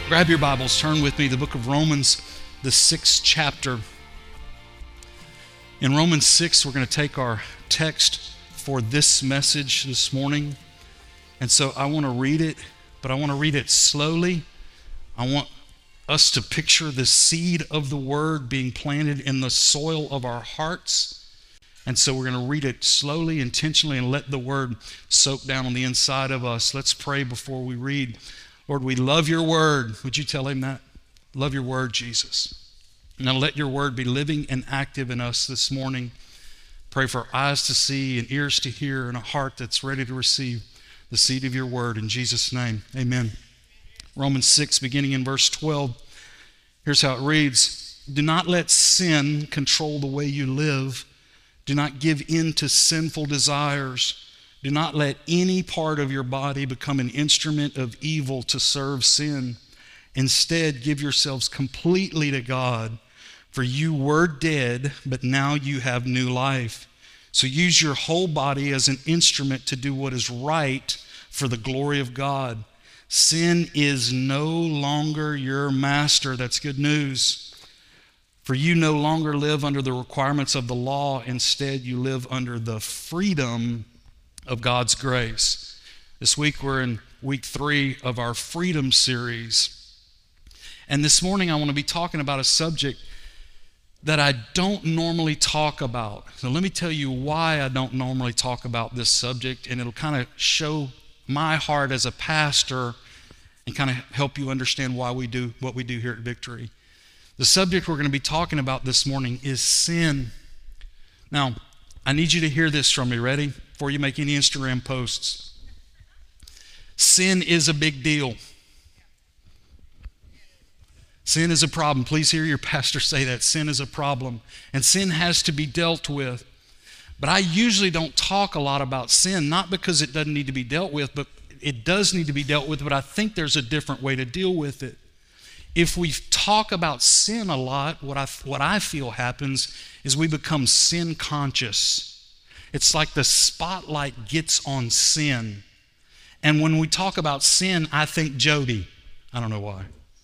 Grab your Bibles, turn with me to the book of Romans, the 6th chapter. In Romans 6, we're going to take our text for this message this morning. And so I want to read it, but I want to read it slowly. I want us to picture the seed of the word being planted in the soil of our hearts. And so we're going to read it slowly, intentionally, and let the word soak down on the inside of us. Let's pray before we read. Lord, we love your word. Would you tell him that? Love your word, Jesus. Now let your word be living and active in us this morning. Pray for eyes to see and ears to hear and a heart that's ready to receive the seed of your word. In Jesus' name, amen. Romans 6, beginning in verse 12. Here's how it reads. Do not let sin control the way you live. Do not give in to sinful desires. Do not let any part of your body become an instrument of evil to serve sin. Instead, give yourselves completely to God, for you were dead, but now you have new life. So use your whole body as an instrument to do what is right for the glory of God. Sin is no longer your master. That's good news. For you no longer live under the requirements of the law. Instead, you live under the freedom of God's grace. This week we're in week 3 of our Freedom series. And this morning I want to be talking about a subject that I don't normally talk about. So let me tell you why I don't normally talk about this subject, and it'll kind of show my heart as a pastor and kind of help you understand why we do what we do here at Victory. The subject we're going to be talking about this morning is sin. Now, I need you to hear this from me. Ready? Before you make any Instagram posts. Sin is a big deal. Sin is a problem. Please hear your pastor say that. Sin is a problem. And sin has to be dealt with. But I usually don't talk a lot about sin, not because it doesn't need to be dealt with, but it does need to be dealt with, but I think there's a different way to deal with it. If we talk about sin a lot, what I feel happens is we become sin conscious. It's like the spotlight gets on sin. And when we talk about sin, I think Jody. I don't know why.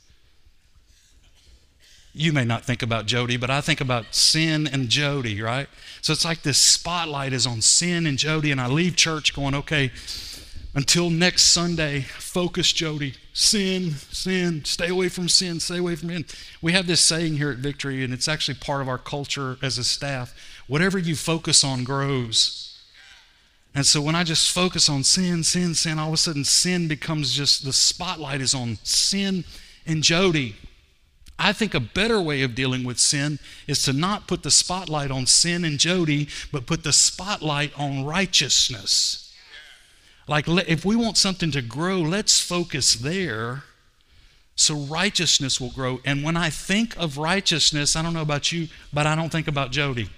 You may not think about Jody, but I think about sin and Jody, right? So it's like this spotlight is on sin and Jody, and I leave church going, okay, until next Sunday, focus, Jody. Sin, stay away from sin, stay away from sin. We have this saying here at Victory, and it's actually part of our culture as a staff. Whatever you focus on grows. And so when I just focus on sin, all of a sudden sin becomes just, the spotlight is on sin and Jody. I think a better way of dealing with sin is to not put the spotlight on sin and Jody, but put the spotlight on righteousness. Like if we want something to grow, let's focus there so righteousness will grow. And when I think of righteousness, I don't know about you, but I don't think about Jody.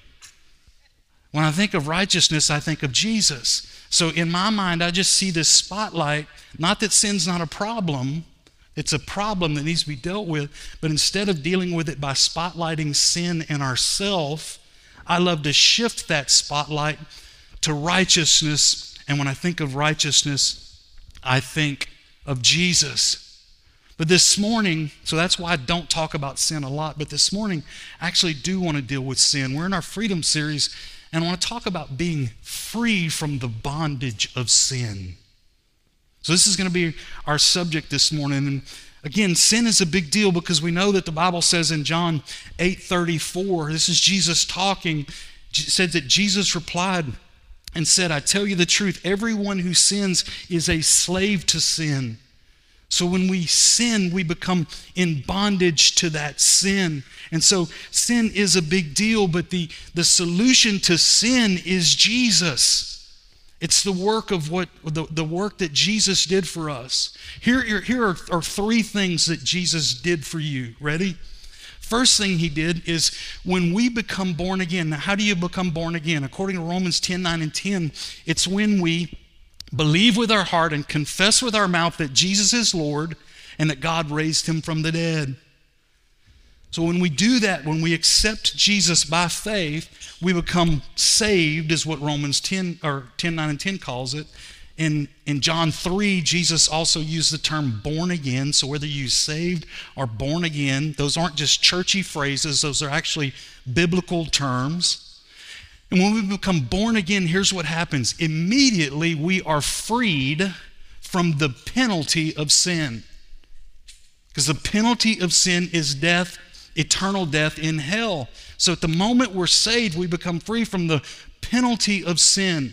When I think of righteousness, I think of Jesus. So in my mind, I just see this spotlight, not that sin's not a problem, it's a problem that needs to be dealt with, but instead of dealing with it by spotlighting sin in ourselves, I love to shift that spotlight to righteousness. And when I think of righteousness, I think of Jesus. But this morning, so that's why I don't talk about sin a lot, but this morning I actually do want to deal with sin. We're in our Freedom series, and I want to talk about being free from the bondage of sin. So this is going to be our subject this morning. And again, sin is a big deal because we know that the Bible says in John 8:34, this is Jesus talking, said that Jesus replied and said, I tell you the truth, everyone who sins is a slave to sin. So when we sin, we become in bondage to that sin. And so sin is a big deal, but the solution to sin is Jesus. It's the work of the work that Jesus did for us. Here are 3 things that Jesus did for you. Ready? First thing he did is when we become born again. Now, how do you become born again? According to Romans 10:9 and 10, it's when we believe with our heart and confess with our mouth that Jesus is Lord and that God raised him from the dead. So when we do that, when we accept Jesus by faith, we become saved, is what Romans 10, or 10:9 and 10 calls it. In John 3, Jesus also used the term born again. So whether you saved or born again, those aren't just churchy phrases. Those are actually biblical terms. And when we become born again, here's what happens. Immediately we are freed from the penalty of sin. Because the penalty of sin is death, eternal death in hell. So at the moment we're saved, we become free from the penalty of sin.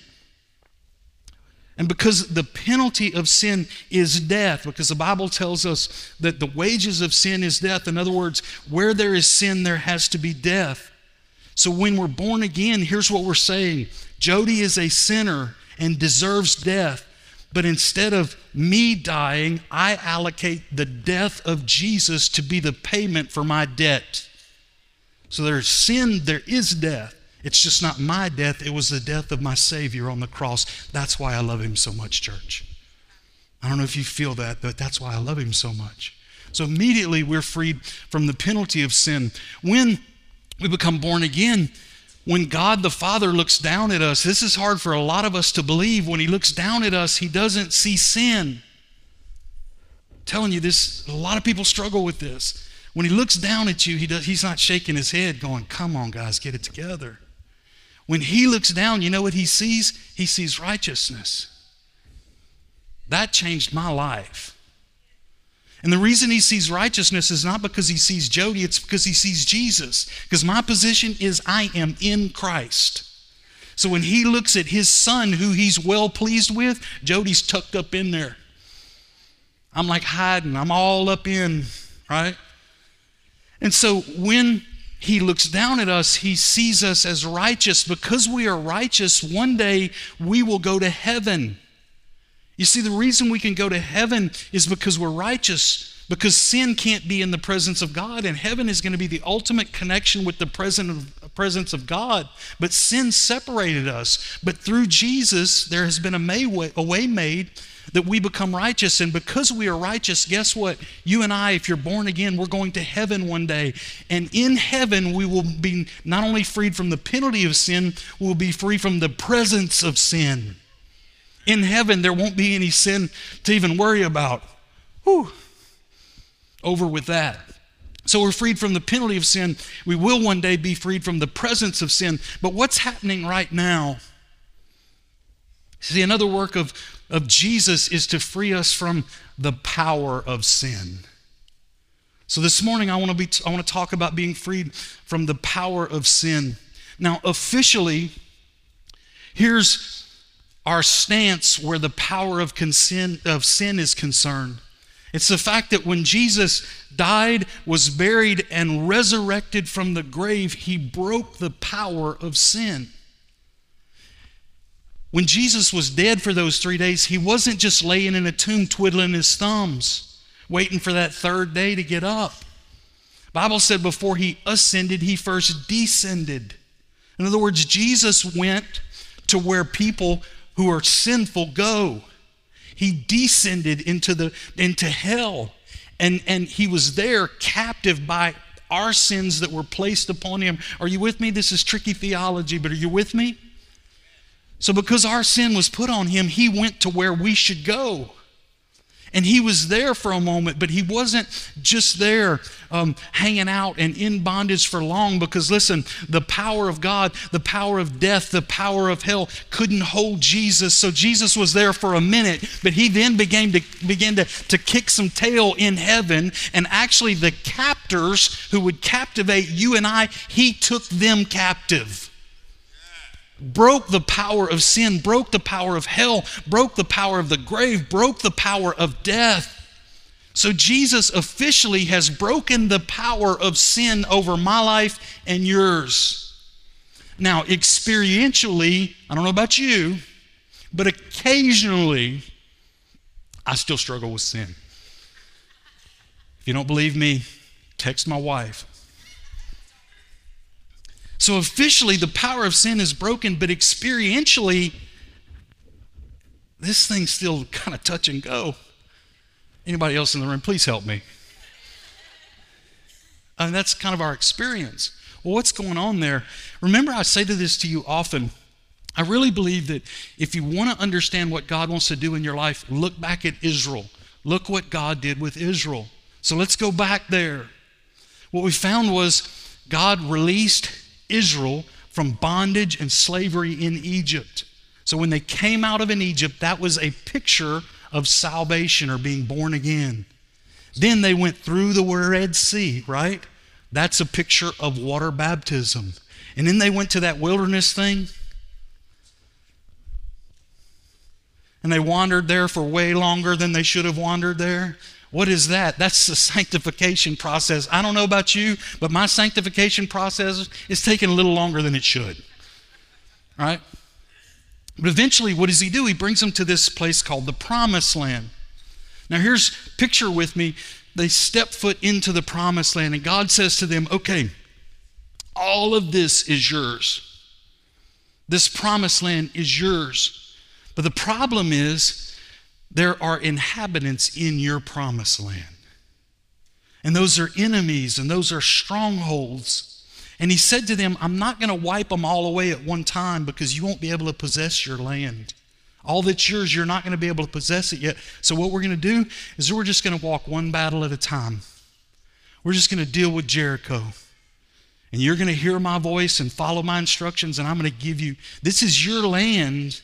And because the penalty of sin is death, because the Bible tells us that the wages of sin is death. In other words, where there is sin, there has to be death. So when we're born again, here's what we're saying. Jody is a sinner and deserves death. But instead of me dying, I allocate the death of Jesus to be the payment for my debt. So there's sin, there is death. It's just not my death. It was the death of my Savior on the cross. That's why I love him so much, church. I don't know if you feel that, but that's why I love him so much. So immediately we're freed from the penalty of sin. When we become born again, when God the Father looks down at us, this is hard for a lot of us to believe. When he looks down at us, he doesn't see sin. I'm telling you this, a lot of people struggle with this. When he looks down at you, he's not shaking his head going, come on guys, get it together. When he looks down, you know what he sees? He sees righteousness. That changed my life. And the reason he sees righteousness is not because he sees Jody, it's because he sees Jesus. Because my position is I am in Christ. So when he looks at his son who he's well pleased with, Jody's tucked up in there. I'm like hiding, I'm all up in, right? And so when he looks down at us, he sees us as righteous. Because we are righteous, one day we will go to heaven. You see, the reason we can go to heaven is because we're righteous. Because sin can't be in the presence of God, and heaven is going to be the ultimate connection with the presence of God. But sin separated us. But through Jesus, there has been a way made that we become righteous. And because we are righteous, guess what? You and I, if you're born again, we're going to heaven one day. And in heaven, we will be not only freed from the penalty of sin, we'll be free from the presence of sin. In heaven, there won't be any sin to even worry about. Whew. Over with that. So we're freed from the penalty of sin. We will one day be freed from the presence of sin. But what's happening right now? See, another work of Jesus is to free us from the power of sin. So this morning I want to talk about being freed from the power of sin. Now, officially, here's our stance where the power of sin is concerned. It's the fact that when Jesus died, was buried, and resurrected from the grave, he broke the power of sin. When Jesus was dead for those 3 days, he wasn't just laying in a tomb twiddling his thumbs, waiting for that third day to get up. The Bible said before he ascended, he first descended. In other words, Jesus went to where people who are sinful go. He descended into hell, and he was there captive by our sins that were placed upon him. Are you with me? This is tricky theology, but are you with me? So because our sin was put on him, he went to where we should go. And he was there for a moment, but he wasn't just there hanging out and in bondage for long. Because listen, the power of God, the power of death, the power of hell couldn't hold Jesus. So Jesus was there for a minute, but he then began to kick some tail in heaven. And actually the captors who would captivate you and I, he took them captive. Broke the power of sin, broke the power of hell, broke the power of the grave, broke the power of death. So Jesus officially has broken the power of sin over my life and yours. Now, experientially, I don't know about you, but occasionally, I still struggle with sin. If you don't believe me, text my wife. So officially, the power of sin is broken, but experientially, this thing's still kind of touch and go. Anybody else in the room, please help me. I mean, that's kind of our experience. Well, what's going on there? Remember, I say this to you often. I really believe that if you want to understand what God wants to do in your life, look back at Israel. Look what God did with Israel. So let's go back there. What we found was God released Israel from bondage and slavery in Egypt. So when they came out of Egypt, that was a picture of salvation or being born again. Then they went through the Red Sea, right? That's a picture of water baptism. And then they went to that wilderness thing. And they wandered there for way longer than they should have wandered there. What is that? That's the sanctification process. I don't know about you, but my sanctification process is taking a little longer than it should. Right? But eventually, what does he do? He brings them to this place called the Promised Land. Now picture with me, they step foot into the Promised Land, and God says to them, okay, all of this is yours. This Promised Land is yours. But the problem is, there are inhabitants in your Promised Land. And those are enemies, and those are strongholds. And he said to them, I'm not going to wipe them all away at one time because you won't be able to possess your land. All that's yours, you're not going to be able to possess it yet. So what we're going to do is we're just going to walk one battle at a time. We're just going to deal with Jericho. And you're going to hear my voice and follow my instructions, and I'm going to give you, this is your land,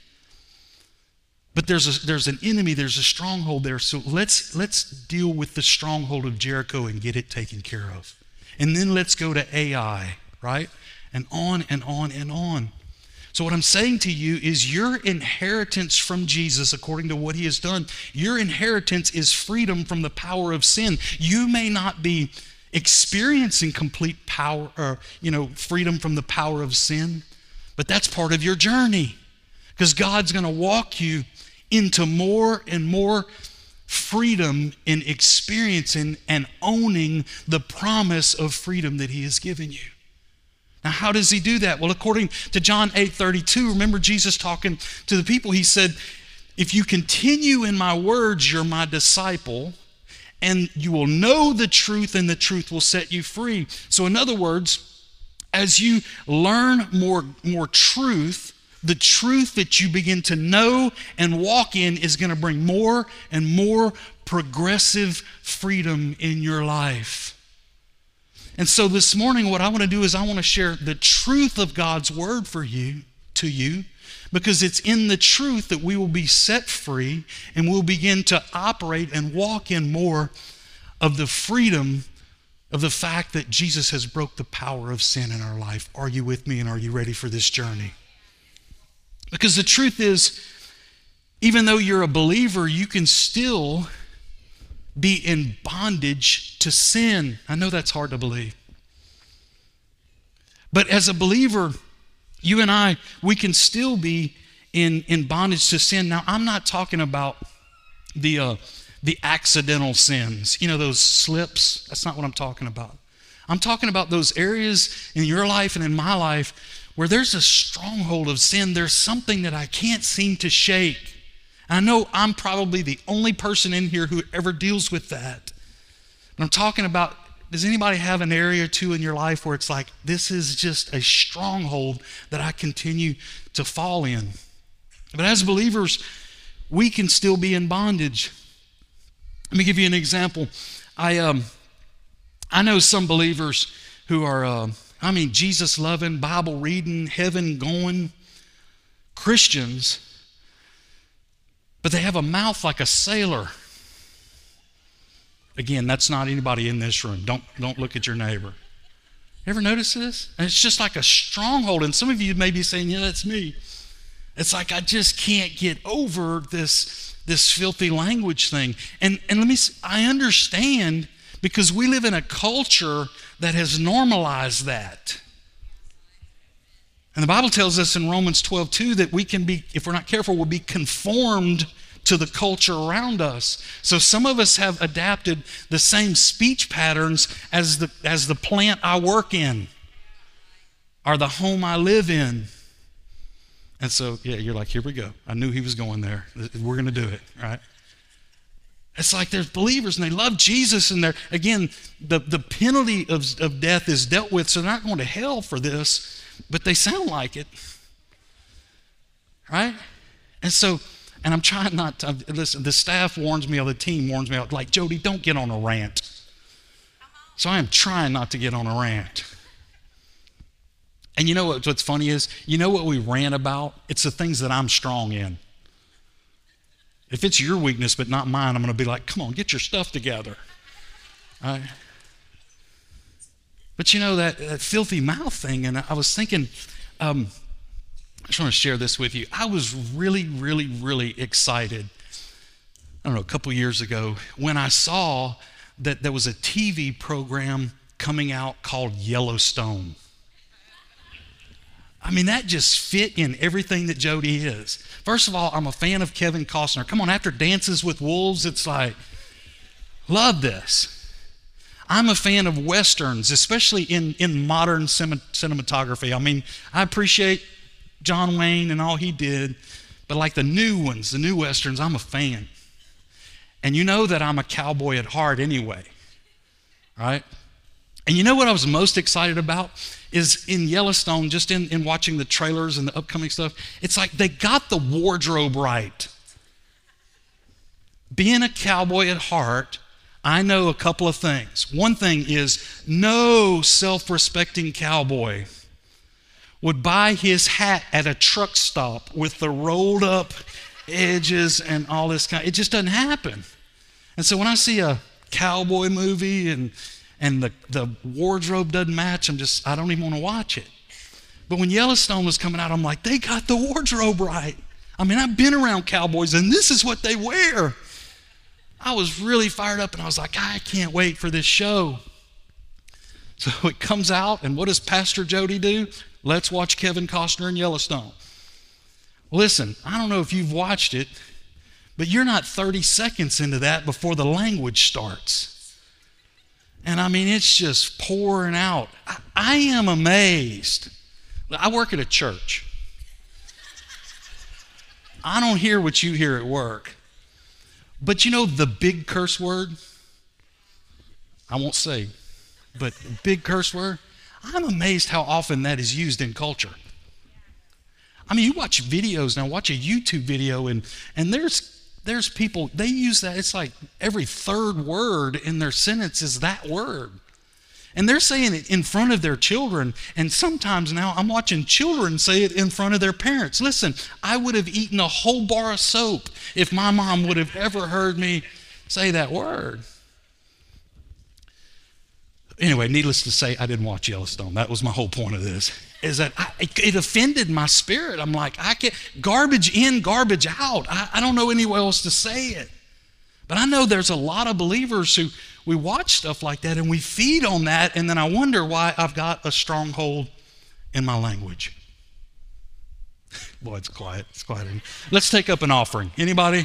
but there's an enemy, there's a stronghold there. So let's deal with the stronghold of Jericho and get it taken care of. And then let's go to Ai, right? And on and on and on. So what I'm saying to you is your inheritance from Jesus, according to what he has done, your inheritance is freedom from the power of sin. You may not be experiencing complete power or, freedom from the power of sin, but that's part of your journey, because God's going to walk you into more and more freedom in experiencing and owning the promise of freedom that he has given you. Now, how does he do that? Well, according to John 8:32, remember Jesus talking to the people, he said, if you continue in my words, you're my disciple, and you will know the truth, and the truth will set you free. So in other words, as you learn more truth, the truth that you begin to know and walk in is going to bring more and more progressive freedom in your life. And so this morning, what I want to do is I want to share the truth of God's word to you, because it's in the truth that we will be set free and we'll begin to operate and walk in more of the freedom of the fact that Jesus has broke the power of sin in our life. Are you with me, and are you ready for this journey? Because the truth is, even though you're a believer, you can still be in bondage to sin. I know that's hard to believe. But as a believer, you and I, we can still be in bondage to sin. Now, I'm not talking about the accidental sins, those slips. That's not what I'm talking about. I'm talking about those areas in your life and in my life where there's a stronghold of sin. There's something that I can't seem to shake. I know I'm probably the only person in here who ever deals with that. But I'm talking about, does anybody have an area or two in your life where it's like, this is just a stronghold that I continue to fall in? But as believers, we can still be in bondage. Let me give you an example. I know some believers who are, Jesus loving, Bible reading, heaven going Christians, but they have a mouth like a sailor. Again, that's not anybody in this room. Don't look at your neighbor. Ever notice this? And it's just like a stronghold. And some of you may be saying, yeah, that's me. It's like, I just can't get over this filthy language thing. And I understand, because we live in a culture that has normalized that. And the Bible tells us in Romans 12:2 that we can be, if we're not careful, we'll be conformed to the culture around us. So some of us have adapted the same speech patterns as the plant I work in, or the home I live in. And so, you're like, here we go. I knew he was going there. We're going to do it, right? It's like there's believers and they love Jesus, and again, the penalty of death is dealt with, so they're not going to hell for this, but they sound like it. right? And I'm trying not to, listen, the staff warns me, or the team warns me, like, Jody, don't get on a rant. So I am trying not to get on a rant. And you know what's funny is, you know what we rant about? It's the things that I'm strong in. If it's your weakness but not mine, I'm going to be like, come on, get your stuff together. All right? But you know, that filthy mouth thing, and I was thinking, I just want to share this with you. I was really, really, really excited, I don't know, a couple years ago, when I saw that there was a TV program coming out called Yellowstone. I mean, that just fit in everything that Jody is. First of all, I'm a fan of Kevin Costner. Come on, after Dances with Wolves, it's like, love this. I'm a fan of Westerns, especially in modern cinematography. I mean, I appreciate John Wayne and all he did, but like the new ones, the new Westerns, I'm a fan. And you know that I'm a cowboy at heart anyway, right? And you know what I was most excited about is in Yellowstone, just in watching the trailers and the upcoming stuff, it's like they got the wardrobe right. Being a cowboy at heart, I know a couple of things. One thing is, no self-respecting cowboy would buy his hat at a truck stop with the rolled up edges and all this kind. It just doesn't happen. And so when I see a cowboy movie and the wardrobe doesn't match, I don't even want to watch it. But when Yellowstone was coming out, I'm like, they got the wardrobe right. I mean, I've been around cowboys and this is what they wear. I was really fired up and I was like, I can't wait for this show. So it comes out, and what does Pastor Jody do? Let's watch Kevin Costner in Yellowstone. Listen, I don't know if you've watched it, but you're not 30 seconds into that before the language starts. And I mean, it's just pouring out. I am amazed. I work at a church. I don't hear what you hear at work. But you know the big curse word? I won't say, but big curse word? I'm amazed how often that is used in culture. I mean, you watch videos now, watch a YouTube video, and there's people, they use that. It's like every third word in their sentence is that word. And they're saying it in front of their children, and sometimes now I'm watching children say it in front of their parents. Listen, I would have eaten a whole bar of soap if my mom would have ever heard me say that word. Anyway, needless to say, I didn't watch Yellowstone. That was my whole point of this, is that it offended my spirit. I'm like, I can't, garbage in, garbage out. I don't know anywhere else to say it. But I know there's a lot of believers who, we watch stuff like that and we feed on that, and then I wonder why I've got a stronghold in my language. Boy, it's quiet. It's quiet. Let's take up an offering. Anybody?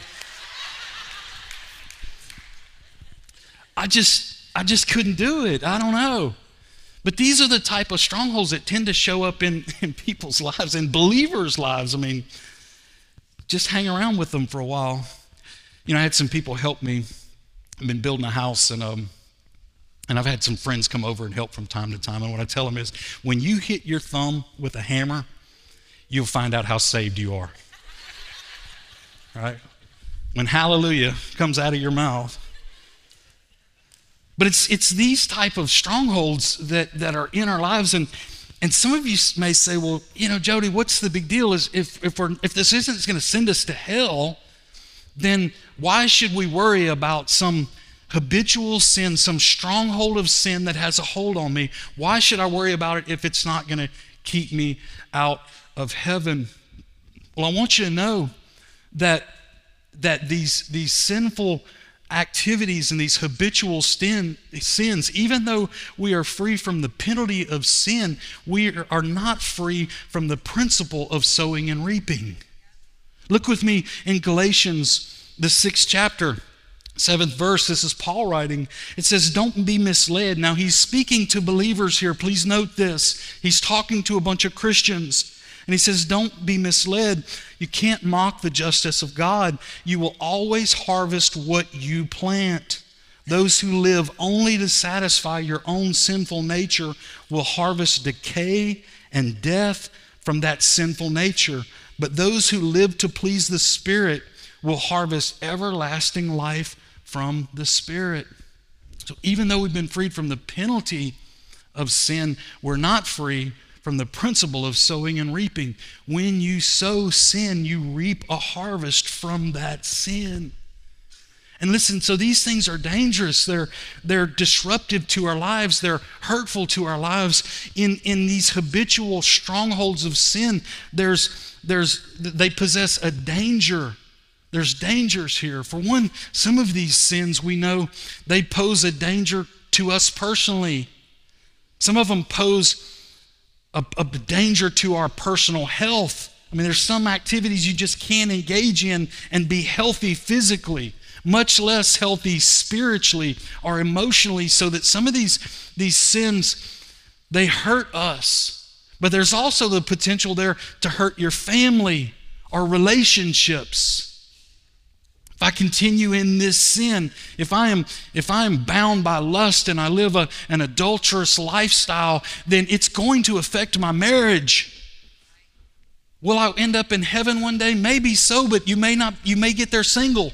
I just couldn't do it. I don't know. But these are the type of strongholds that tend to show up in people's lives, in believers' lives. I mean, just hang around with them for a while. You know, I had some people help me. I've been building a house, and I've had some friends come over and help from time to time. And what I tell them is, when you hit your thumb with a hammer, you'll find out how saved you are. Right? When hallelujah comes out of your mouth. But it's these type of strongholds that are in our lives, and some of you may say, well, you know, Jody, what's the big deal? Is if this isn't going to send us to hell, then why should we worry about some habitual sin, some stronghold of sin that has a hold on me? Why should I worry about it if it's not going to keep me out of heaven? Well, I want you to know that these sinful activities and these habitual sins, even though we are free from the penalty of sin, we are not free from the principle of sowing and reaping. Look with me in Galatians, the 6th chapter, 7th verse. This is Paul writing. It says, don't be misled. Now he's speaking to believers here. Please note this. He's talking to a bunch of Christians. And he says, don't be misled. You can't mock the justice of God. You will always harvest what you plant. Those who live only to satisfy your own sinful nature will harvest decay and death from that sinful nature. But those who live to please the Spirit will harvest everlasting life from the Spirit. So even though we've been freed from the penalty of sin, we're not free from the principle of sowing and reaping. When you sow sin, you reap a harvest from that sin. And listen, so these things are dangerous. They're disruptive to our lives. They're hurtful to our lives. In these habitual strongholds of sin, they possess a danger. There's dangers here. For one, some of these sins we know they pose a danger to us personally. Some of them pose a danger to our personal health. I mean, there's some activities you just can't engage in and be healthy physically, much less healthy spiritually or emotionally, so that some of these sins, they hurt us. But there's also the potential there to hurt your family or relationships. If I continue in this sin, if I am bound by lust and I live an adulterous lifestyle, then it's going to affect my marriage. Will I end up in heaven one day? Maybe so, but you may get there single.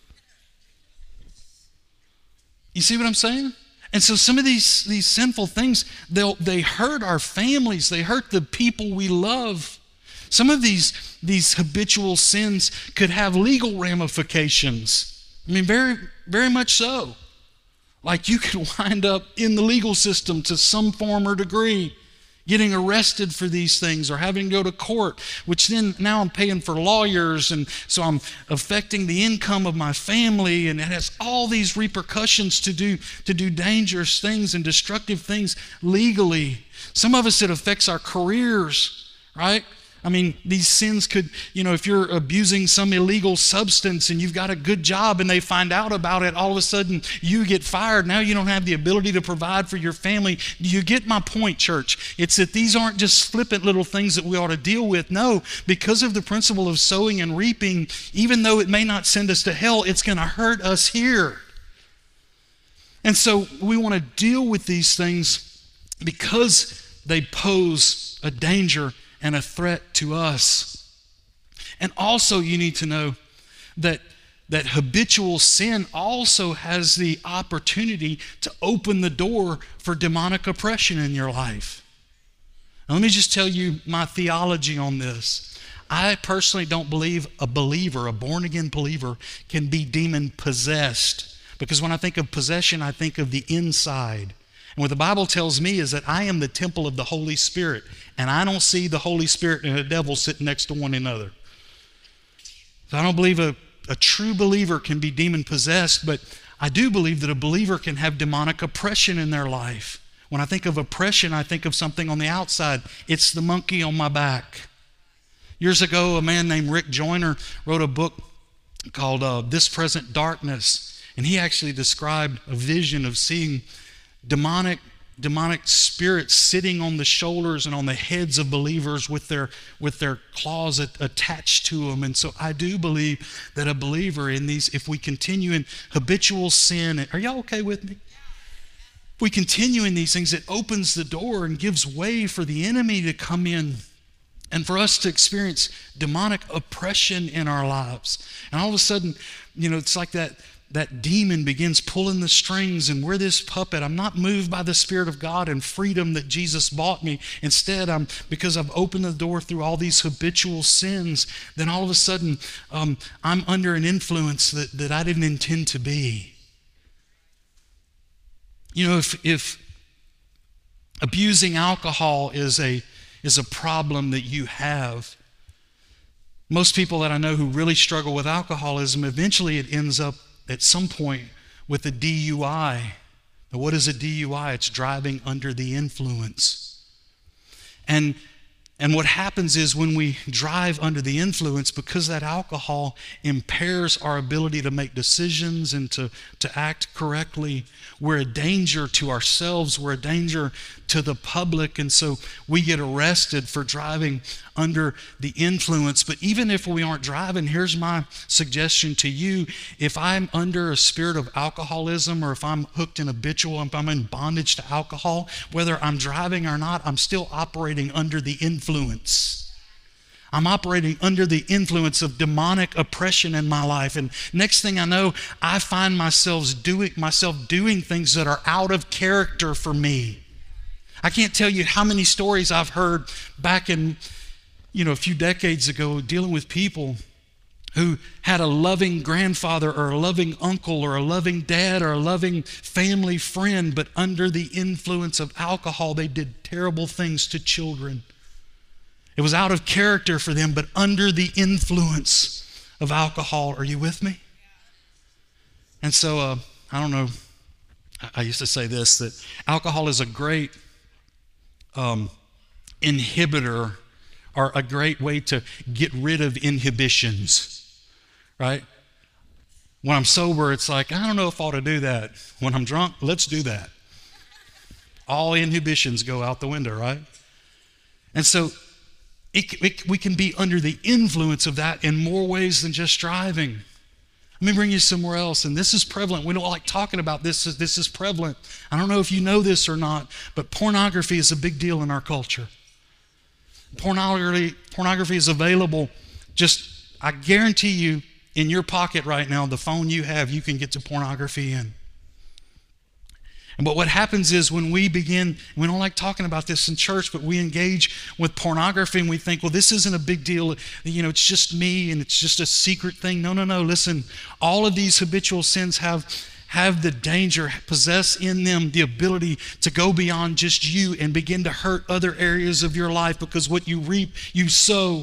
You see what I'm saying? And so some of these sinful things, they hurt our families. They hurt the people we love. Some of these habitual sins could have legal ramifications. I mean, very, very much so. Like you could wind up in the legal system to some form or degree, getting arrested for these things or having to go to court, which then now I'm paying for lawyers, and so I'm affecting the income of my family, and it has all these repercussions to do dangerous things and destructive things legally. Some of us, it affects our careers, right? I mean, these sins could, if you're abusing some illegal substance and you've got a good job and they find out about it, all of a sudden you get fired. Now you don't have the ability to provide for your family. Do you get my point, church? It's that these aren't just flippant little things that we ought to deal with. No, because of the principle of sowing and reaping, even though it may not send us to hell, it's going to hurt us here. And so we want to deal with these things because they pose a danger and a threat to us. And also you need to know that habitual sin also has the opportunity to open the door for demonic oppression in your life. Now, let me just tell you my theology on this. I personally don't believe a born-again believer, can be demon-possessed. Because when I think of possession, I think of the inside. And what the Bible tells me is that I am the temple of the Holy Spirit, and I don't see the Holy Spirit and the devil sitting next to one another. So I don't believe a true believer can be demon-possessed, but I do believe that a believer can have demonic oppression in their life. When I think of oppression, I think of something on the outside. It's the monkey on my back. Years ago, a man named Rick Joyner wrote a book called This Present Darkness, and he actually described a vision of seeing demonic spirits sitting on the shoulders and on the heads of believers with their claws attached to them. And so I do believe that a believer in these, if we continue in habitual sin, are y'all okay with me? If we continue in these things, it opens the door and gives way for the enemy to come in and for us to experience demonic oppression in our lives. And all of a sudden, it's like that demon begins pulling the strings, and we're this puppet. I'm not moved by the Spirit of God and freedom that Jesus bought me. Instead, because I've opened the door through all these habitual sins, then all of a sudden I'm under an influence that I didn't intend to be. If abusing alcohol is a problem that you have, most people that I know who really struggle with alcoholism, eventually it ends up at some point with a DUI. Now, what is a DUI? It's driving under the influence. And what happens is when we drive under the influence, because that alcohol impairs our ability to make decisions and to act correctly, we're a danger to ourselves, we're a danger to the public, and so we get arrested for driving under the influence. But even if we aren't driving, here's my suggestion to you. If I'm under a spirit of alcoholism, or if I'm hooked in habitual, if I'm in bondage to alcohol, whether I'm driving or not, I'm still operating under the influence. I'm operating under the influence of demonic oppression in my life. And next thing I know, I find myself doing things that are out of character for me. I can't tell you how many stories I've heard back in, a few decades ago, dealing with people who had a loving grandfather or a loving uncle or a loving dad or a loving family friend, but under the influence of alcohol, they did terrible things to children. It was out of character for them, but under the influence of alcohol. Are you with me? And so, I don't know, I used to say this, that alcohol is a great inhibitor, or a great way to get rid of inhibitions. Right? When I'm sober, it's like, I don't know if I ought to do that. When I'm drunk, let's do that. All inhibitions go out the window, right? And so we can be under the influence of that in more ways than just driving. Let me bring you somewhere else, and this is prevalent. We don't like talking about this. This is prevalent. I don't know if you know this or not, but pornography is a big deal in our culture. Pornography is available. I guarantee you, in your pocket right now, the phone you have, you can get to pornography in. But what happens is when we don't like talking about this in church, but we engage with pornography and we think, well, this isn't a big deal. It's just me and it's just a secret thing. No. Listen, all of these habitual sins have the danger, possess in them the ability to go beyond just you and begin to hurt other areas of your life, because what you reap, you sow.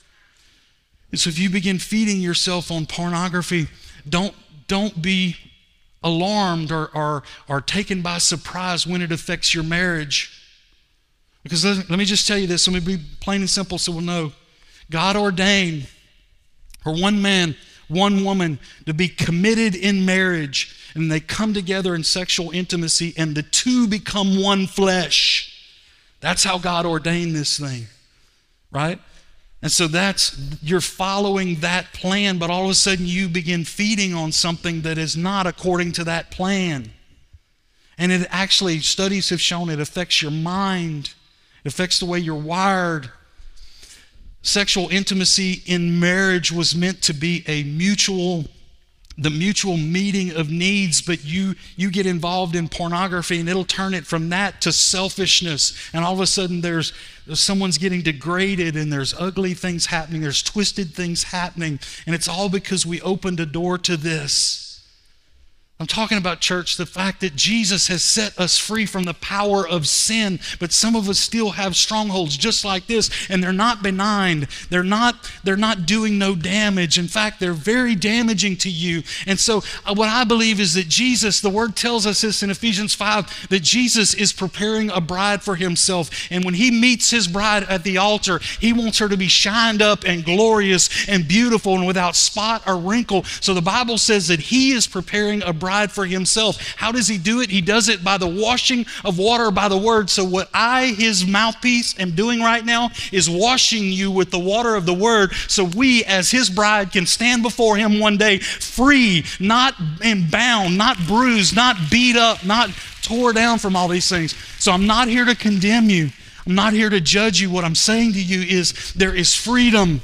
And so if you begin feeding yourself on pornography, don't be alarmed or taken by surprise when it affects your marriage. Because let me just tell you this, let me be plain and simple so we'll know. God ordained for one man, one woman to be committed in marriage, and they come together in sexual intimacy, and the two become one flesh. That's how God ordained this thing, right? And so you're following that plan, but all of a sudden you begin feeding on something that is not according to that plan. And it actually, studies have shown it affects your mind. It affects the way you're wired. Sexual intimacy in marriage was meant to be the mutual meeting of needs, but you get involved in pornography and it'll turn it from that to selfishness. And all of a sudden someone's getting degraded and there's ugly things happening, there's twisted things happening, and it's all because we opened a door to this. I'm talking about, church, the fact that Jesus has set us free from the power of sin, but some of us still have strongholds just like this, and they're not benign. They're not doing no damage. In fact, they're very damaging to you. And so what I believe is that Jesus, the Word tells us this in Ephesians 5, that Jesus is preparing a bride for himself. And when he meets his bride at the altar, he wants her to be shined up and glorious and beautiful and without spot or wrinkle. So the Bible says that he is preparing a bride for himself. How does he do it? He does it by the washing of water by the Word. So what I, his mouthpiece, am doing right now is washing you with the water of the Word, so we as his bride can stand before him one day free, not bound, not bruised, not beat up, not tore down from all these things. So I'm not here to condemn you. I'm not here to judge you. What I'm saying to you is there is freedom.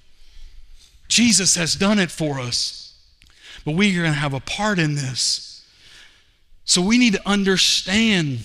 Jesus has done it for us. But we are going to have a part in this. So we need to understand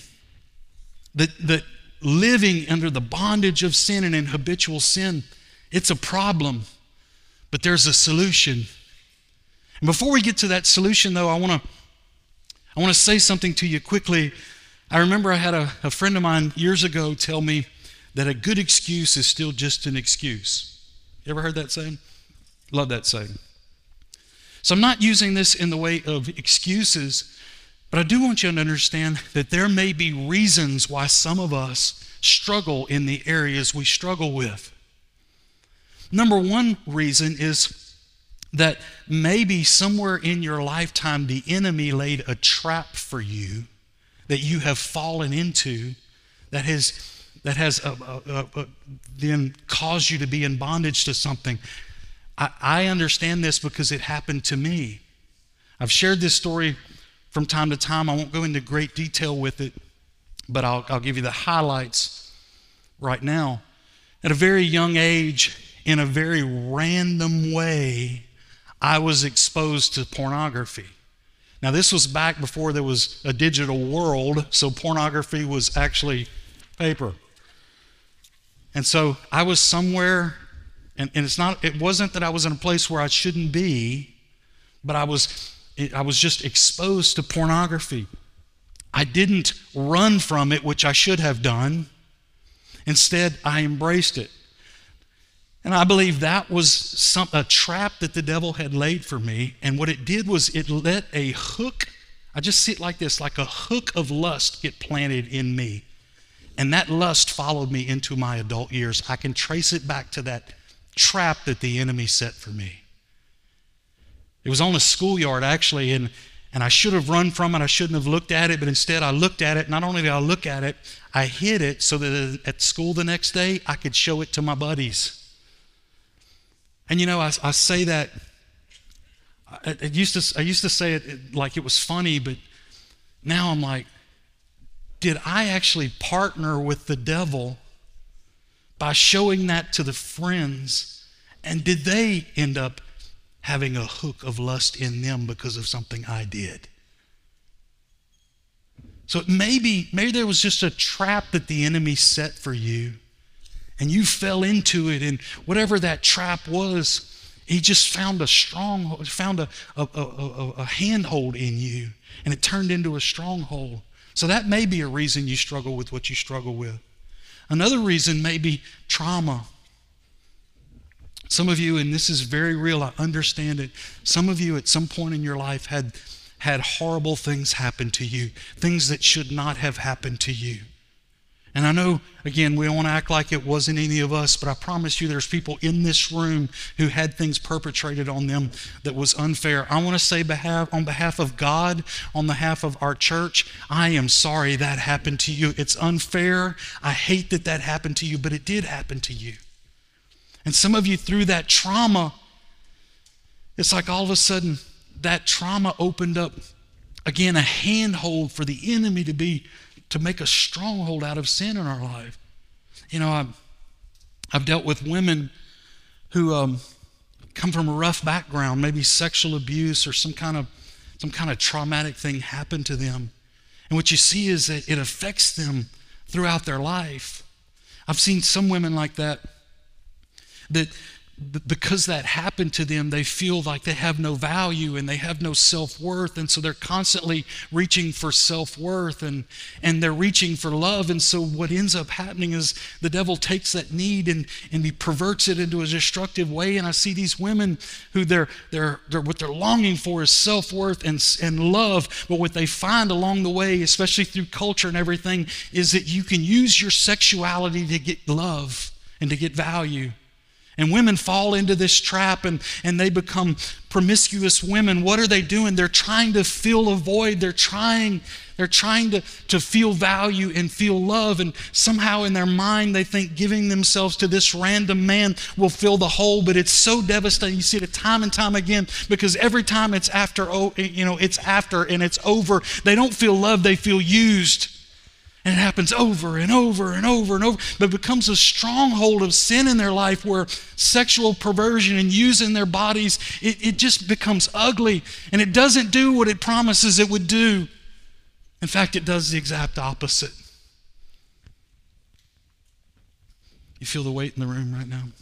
that living under the bondage of sin and in habitual sin, it's a problem, but there's a solution. And before we get to that solution, though, I want to say something to you quickly. I remember I had a friend of mine years ago tell me that a good excuse is still just an excuse. You ever heard that saying? Love that saying. So I'm not using this in the way of excuses, but I do want you to understand that there may be reasons why some of us struggle in the areas we struggle with. Number one reason is that maybe somewhere in your lifetime the enemy laid a trap for you that you have fallen into that has then caused you to be in bondage to something. I understand this because it happened to me. I've shared this story from time to time. I won't go into great detail with it, but I'll give you the highlights right now. At a very young age, in a very random way, I was exposed to pornography. Now, this was back before there was a digital world, so pornography was actually paper. And so I was somewhere, and it wasn't that I was in a place where I shouldn't be, but I was just exposed to pornography. I didn't run from it, which I should have done. Instead, I embraced it. And I believe that was a trap that the devil had laid for me. And what it did was it let a hook, I just see it like this, like a hook of lust get planted in me. And that lust followed me into my adult years. I can trace it back to that trap that the enemy set for me. It was on a schoolyard, actually, and I should have run from it. I shouldn't have looked at it, but instead I looked at it. Not only did I look at it, I hid it so that at school the next day, I could show it to my buddies. And I say that, I used to say it like it was funny, but now I'm like, did I actually partner with the devil by showing that to the friends? And did they end up having a hook of lust in them because of something I did? So maybe there was just a trap that the enemy set for you, and you fell into it, and whatever that trap was, he just found a handhold in you, and it turned into a stronghold. So that may be a reason you struggle with what you struggle with. Another reason may be trauma. Some of you, and this is very real, I understand it, some of you at some point in your life had horrible things happen to you, things that should not have happened to you. And I know, again, we don't want to act like it wasn't any of us, but I promise you there's people in this room who had things perpetrated on them that was unfair. I want to say on behalf of God, on behalf of our church, I am sorry that happened to you. It's unfair. I hate that happened to you, but it did happen to you. And some of you, through that trauma, it's like all of a sudden that trauma opened up, again, a handhold for the enemy to make a stronghold out of sin in our life. I've dealt with women who come from a rough background, maybe sexual abuse or some kind of traumatic thing happened to them. And what you see is that it affects them throughout their life. I've seen some women like that because that happened to them, they feel like they have no value and they have no self-worth, and so they're constantly reaching for self-worth and they're reaching for love. And so what ends up happening is the devil takes that need and he perverts it into a destructive way. And I see these women who they're what they're longing for is self-worth and love, but what they find along the way, especially through culture and everything, is that you can use your sexuality to get love and to get value. And women fall into this trap and they become promiscuous women. What are they doing? They're trying to fill a void. They're trying to feel value and feel love. And somehow in their mind, they think giving themselves to this random man will fill the hole. But it's so devastating. You see it time and time again, because every time it's after and it's over, they don't feel loved, they feel used. And it happens over and over and over and over. But it becomes a stronghold of sin in their life where sexual perversion and using their bodies, it just becomes ugly. And it doesn't do what it promises it would do. In fact, it does the exact opposite. You feel the weight in the room right now?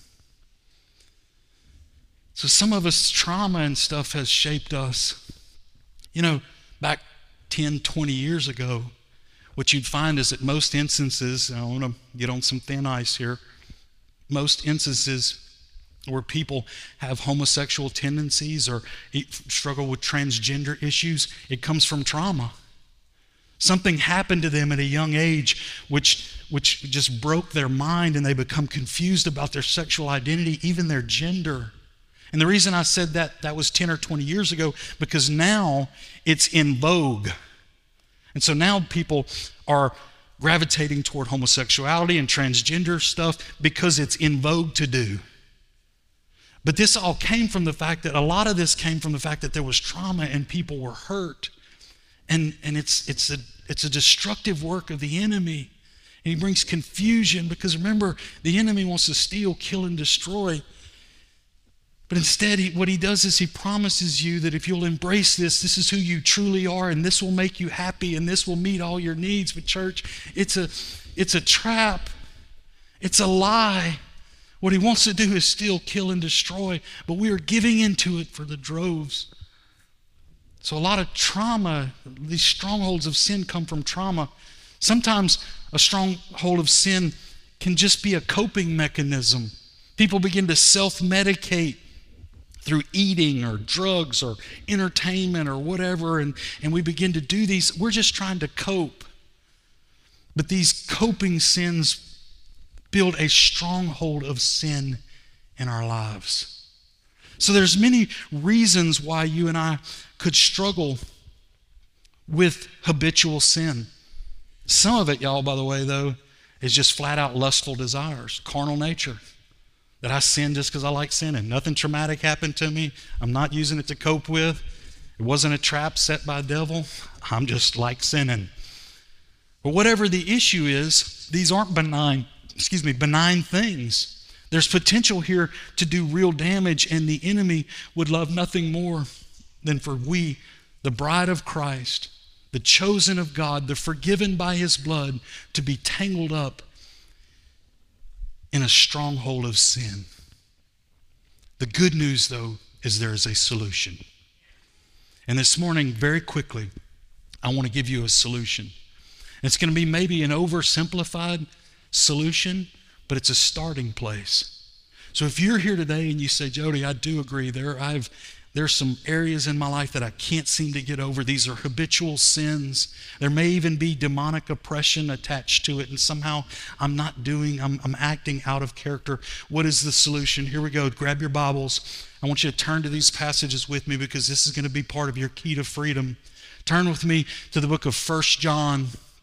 So some of us, trauma and stuff has shaped us. Back 10, 20 years ago, what you'd find is that most instances, I want to get on some thin ice here, most instances where people have homosexual tendencies or struggle with transgender issues, it comes from trauma. Something happened to them at a young age which just broke their mind, and they become confused about their sexual identity, even their gender. And the reason I said that was 10 or 20 years ago, because now it's in vogue. And so now people are gravitating toward homosexuality and transgender stuff because it's in vogue to do. But this all came from the fact that a lot of this came from the fact that there was trauma and people were hurt. And it's a destructive work of the enemy. He brings confusion because remember, the enemy wants to steal, kill, and destroy. But instead, what he does is he promises you that if you'll embrace this, this is who you truly are, and this will make you happy, and this will meet all your needs. But church, it's a trap. It's a lie. What he wants to do is steal, kill, and destroy, but we are giving into it for the droves. So a lot of trauma, these strongholds of sin come from trauma. Sometimes a stronghold of sin can just be a coping mechanism. People begin to self-medicate through eating or drugs or entertainment or whatever, and we begin to do these. We're just trying to cope. But these coping sins build a stronghold of sin in our lives. So there's many reasons why you and I could struggle with habitual sin. Some of it, y'all, by the way, though, is just flat out lustful desires, carnal nature. That I sin just because I like sinning. Nothing traumatic happened to me. I'm not using it to cope with. It wasn't a trap set by the devil. I'm just like sinning. But whatever the issue is, these aren't benign things. There's potential here to do real damage, and the enemy would love nothing more than for we, the bride of Christ, the chosen of God, the forgiven by his blood, to be tangled up in a stronghold of sin. The good news, though, is there is a solution. And this morning, very quickly, I want to give you a solution. It's going to be maybe an oversimplified solution, but it's a starting place. So if you're here today and you say, Jody, I do agree, there's some areas in my life that I can't seem to get over. These are habitual sins. There may even be demonic oppression attached to it, and somehow I'm acting out of character. What is the solution? Here we go. Grab your Bibles. I want you to turn to these passages with me because this is going to be part of your key to freedom. Turn with me to the book of 1 John.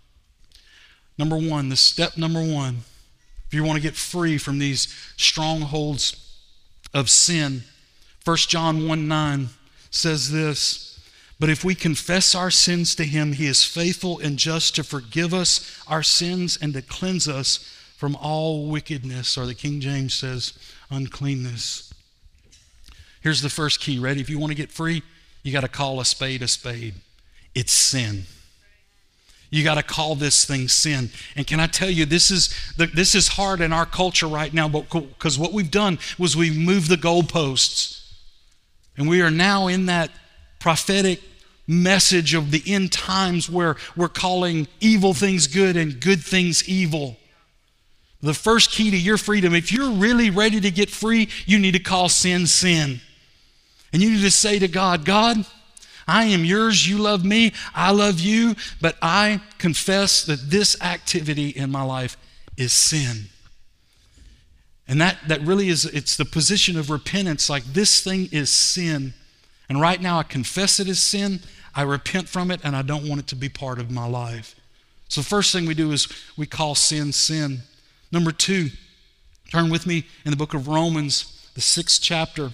Number one, the step number one. If you want to get free from these strongholds of sin, 1 John 1:9 says this, but if we confess our sins to him, he is faithful and just to forgive us our sins and to cleanse us from all wickedness, or the King James says uncleanness. Here's the first key. Ready? If you want to get free, you got to call a spade a spade. It's sin. You got to call this thing sin. And can I tell you, this is hard in our culture right now, because what we've done was we've moved the goalposts. And we are now in that prophetic message of the end times where we're calling evil things good and good things evil. The first key to your freedom, if you're really ready to get free, you need to call sin, sin. And you need to say to God, God, I am yours, you love me, I love you, but I confess that this activity in my life is sin. And that really is, it's the position of repentance, like this thing is sin. And right now I confess it as sin, I repent from it, and I don't want it to be part of my life. So the first thing we do is we call sin, sin. Number two, turn with me in the book of Romans, the 6th chapter.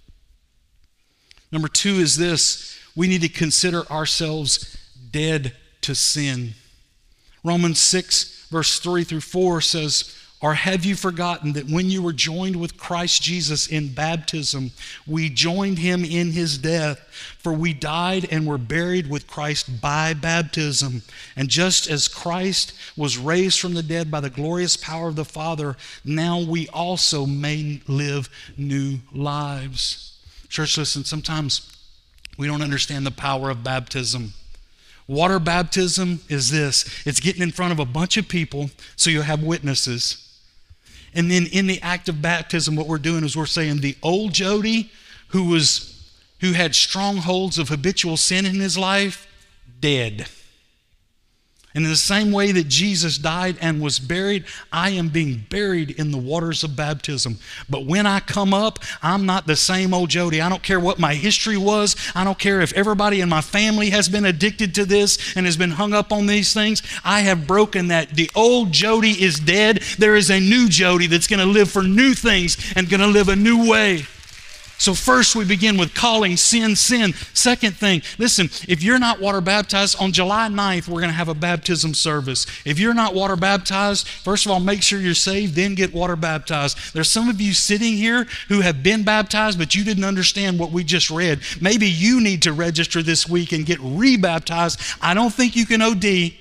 Number two is this, we need to consider ourselves dead to sin. Romans 6, verse 3 through 4 says, or have you forgotten that when you were joined with Christ Jesus in baptism, we joined him in his death? For we died and were buried with Christ by baptism. And just as Christ was raised from the dead by the glorious power of the Father, now we also may live new lives. Church, listen, sometimes we don't understand the power of baptism. Water baptism is this. It's getting in front of a bunch of people so you'll have witnesses. And then in the act of baptism, what we're doing is we're saying the old Jody who had strongholds of habitual sin in his life, dead. And in the same way that Jesus died and was buried, I am being buried in the waters of baptism. But when I come up, I'm not the same old Jody. I don't care what my history was. I don't care if everybody in my family has been addicted to this and has been hung up on these things. I have broken that. The old Jody is dead. There is a new Jody that's going to live for new things and going to live a new way. So first we begin with calling sin, sin. Second thing, listen, if you're not water baptized, on July 9th, we're going to have a baptism service. If you're not water baptized, first of all, make sure you're saved, then get water baptized. There's some of you sitting here who have been baptized, but you didn't understand what we just read. Maybe you need to register this week and get rebaptized. I don't think you can OD.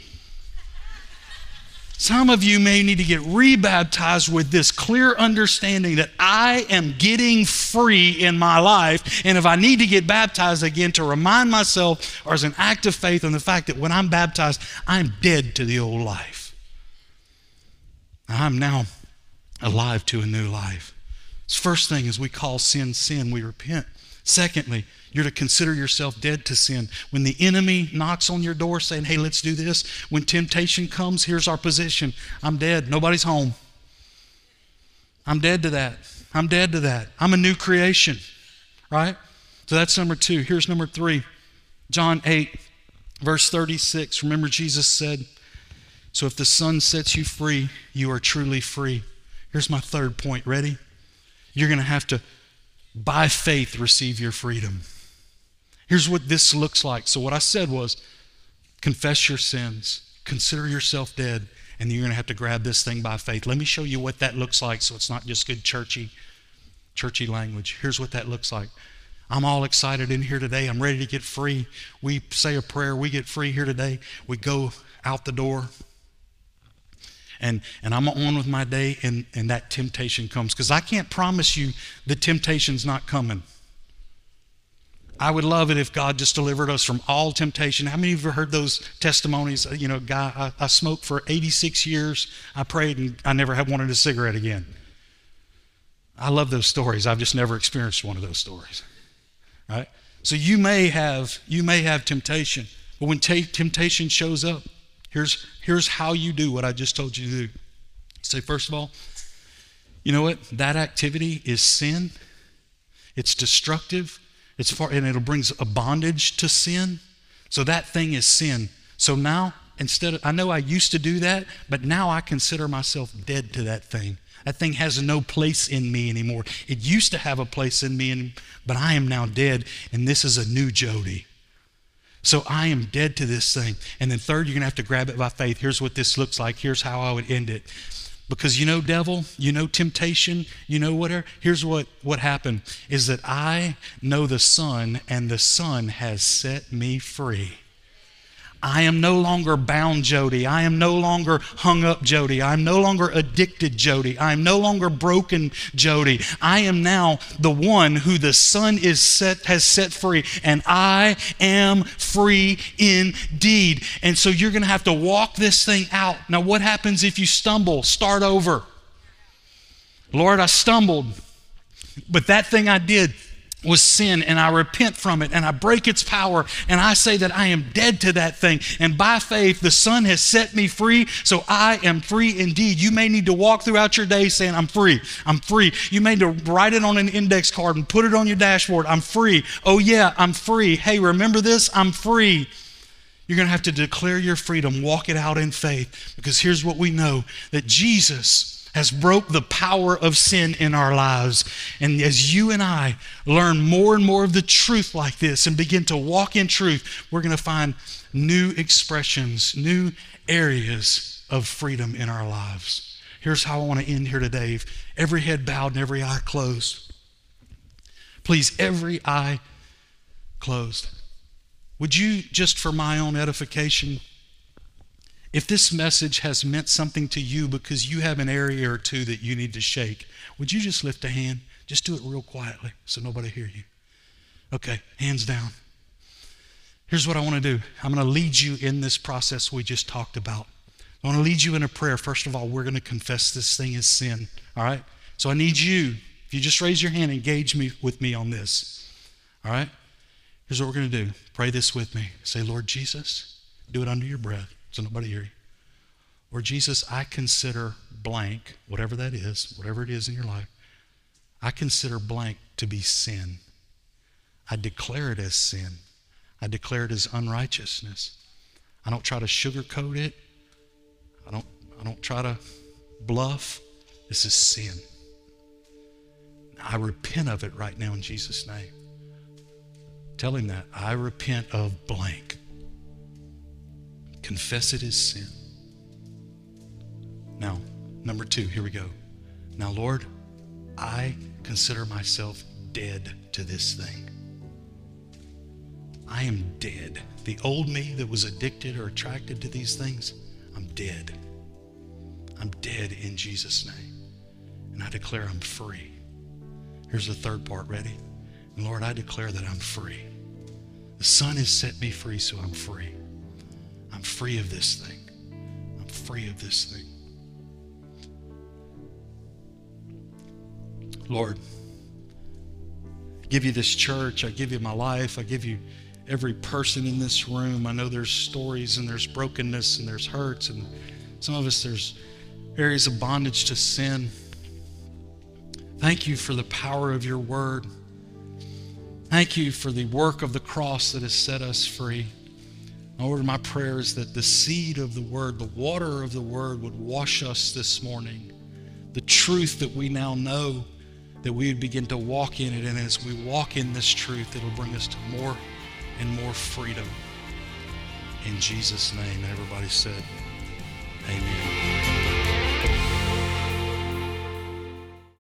Some of you may need to get rebaptized with this clear understanding that I am getting free in my life, and if I need to get baptized again, to remind myself, or as an act of faith, on the fact that when I'm baptized, I'm dead to the old life. I'm now alive to a new life. So first thing is we call sin, sin. We repent. Secondly, you're to consider yourself dead to sin. When the enemy knocks on your door saying, hey, let's do this. When temptation comes, here's our position. I'm dead. Nobody's home. I'm dead to that. I'm dead to that. I'm a new creation, right? So that's number 2. Here's number 3. John 8, verse 36. Remember Jesus said, so if the Son sets you free, you are truly free. Here's my third point. Ready? You're going to have to, by faith, receive your freedom. Here's what this looks like. So what I said was, confess your sins, consider yourself dead, and you're going to have to grab this thing by faith. Let me show you what that looks like so it's not just good churchy language. Here's what that looks like. I'm all excited in here today. I'm ready to get free. We say a prayer. We get free here today. We go out the door. And I'm on with my day, and that temptation comes. Because I can't promise you the temptation's not coming. I would love it if God just delivered us from all temptation. How many of you have heard those testimonies? You know, guy, I smoked for 86 years. I prayed and I never have wanted a cigarette again. I love those stories. I've just never experienced one of those stories. Right? So you may have temptation, but when temptation shows up, here's how you do what I just told you to do. You say, first of all, you know what? That activity is sin. It's destructive. And it'll bring a bondage to sin. So that thing is sin. So now, I know I used to do that, but now I consider myself dead to that thing. That thing has no place in me anymore. It used to have a place in me, but I am now dead, and this is a new Jody. So I am dead to this thing. And then third, you're going to have to grab it by faith. Here's what this looks like. Here's how I would end it. Because you know devil, you know temptation, you know whatever. Here's what happened is that I know the Son, and the Son has set me free. I am no longer bound Jody. I am no longer hung up Jody. I am no longer addicted Jody. I am no longer broken Jody. I am now the one who the Son has set free, and I am free indeed. And so you're going to have to walk this thing out. Now what happens if you stumble? Start over. Lord, I stumbled, but that thing I did was sin, and I repent from it, and I break its power, and I say that I am dead to that thing, and by faith the Son has set me free, so I am free indeed. You may need to walk throughout your day saying, I'm free, I'm free. You may need to write it on an index card and put it on your dashboard. I'm free. Oh yeah, I'm free. Hey, remember this? I'm free. You're going to have to declare your freedom, walk it out in faith, because here's what we know, that Jesus has broke the power of sin in our lives. And as you and I learn more and more of the truth like this and begin to walk in truth, we're going to find new expressions, new areas of freedom in our lives. Here's how I want to end here today. Every head bowed and every eye closed. Please, every eye closed. Would you, just for my own edification, if this message has meant something to you because you have an area or two that you need to shake, would you just lift a hand? Just do it real quietly so nobody hear you. Okay, hands down. Here's what I want to do. I'm going to lead you in this process we just talked about. I want to lead you in a prayer. First of all, we're going to confess this thing as sin, all right? So I need you, if you just raise your hand, engage with me on this, all right? Here's what we're going to do. Pray this with me. Say, Lord Jesus, do it under your breath so nobody hear you. Lord Jesus, I consider blank, whatever that is, whatever it is in your life, I consider blank to be sin. I declare it as sin. I declare it as unrighteousness. I don't try to sugarcoat it. I don't try to bluff. This is sin. I repent of it right now in Jesus' name. Tell him that. I repent of blank. Confess it as sin. Now, number 2, here we go. Now, Lord, I consider myself dead to this thing. I am dead. The old me that was addicted or attracted to these things, I'm dead. I'm dead in Jesus' name. And I declare I'm free. Here's the third part. Ready? And Lord, I declare that I'm free. The Son has set me free, so I'm free. I'm free of this thing. I'm free of this thing. Lord, I give you this church. I give you my life. I give you every person in this room. I know there's stories and there's brokenness and there's hurts, and some of us there's areas of bondage to sin. Thank you for the power of your word. Thank you for the work of the cross that has set us free. Lord, my prayer is that the seed of the word, the water of the word would wash us this morning. The truth that we now know, that we would begin to walk in it. And as we walk in this truth, it'll bring us to more and more freedom. In Jesus' name, everybody said, amen.